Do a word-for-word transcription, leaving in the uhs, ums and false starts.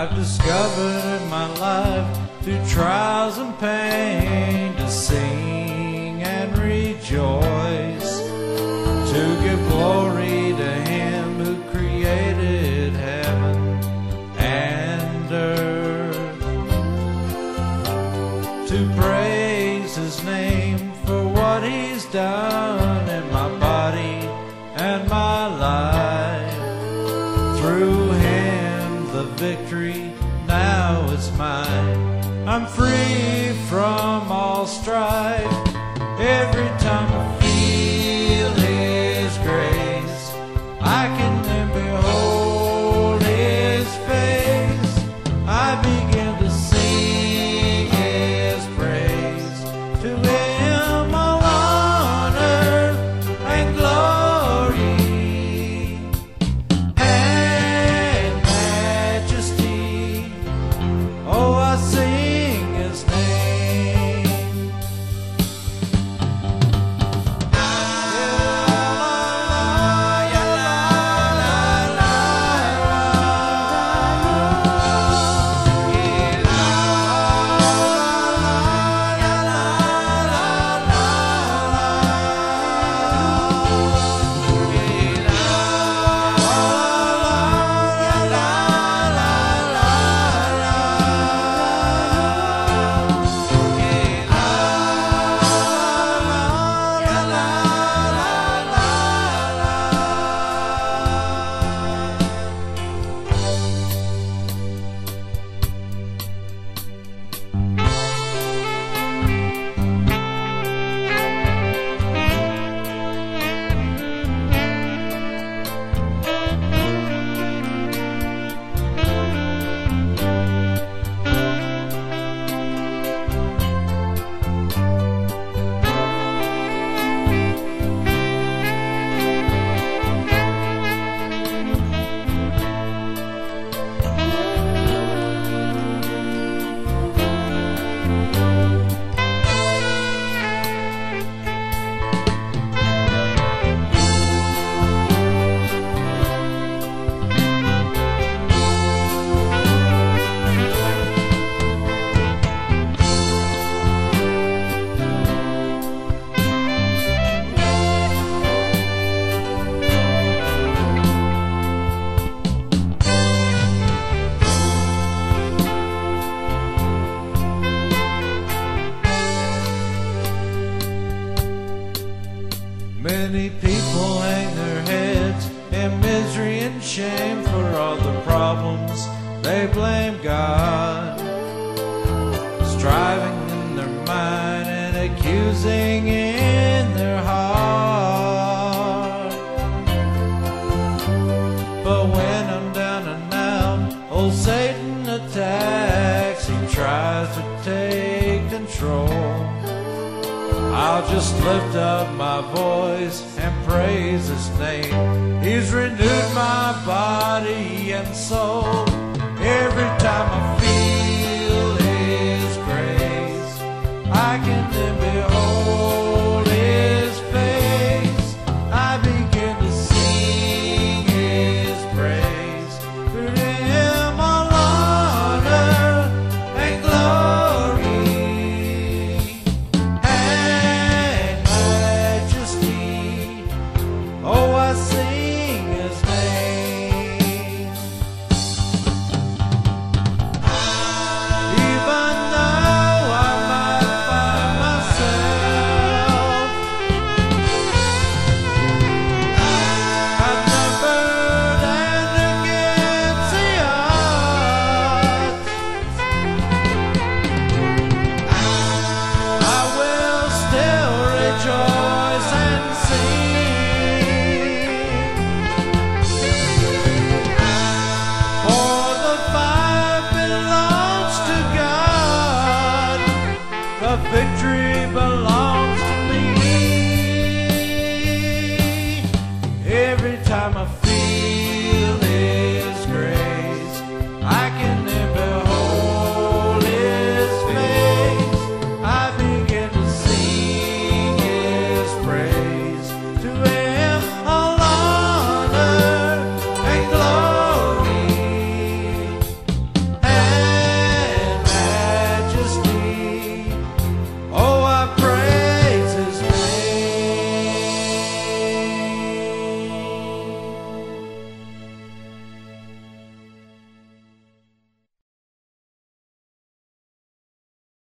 I've discovered in my life through trials and pain to sing and rejoice, to give glory to Him who created heaven and earth, to praise His name for what He's done in my body and my life. Through Him the victory now is mine. I'm free from all strife. Every time I feel His grace, I can then behold His face. I begin to sing His praise. To Him all honor and glory and majesty. Oh, I sing His name. Many people hang their heads in misery and shame for all the problems. They blame God, striving in their mind and accusing in their heart. But when I'm down and out, old Satan attacks. He tries to take control. I'll just lift up my voice and praise His name. He's renewed my body and soul. Every time I feel His grace, I can then behold His face. I begin to sing His praise. To Him all honor and glory. Oh, I sing His name. Even though I might find myself outnumbered and against the odds, I will still rejoice and sing. The victory belongs to me. Every time I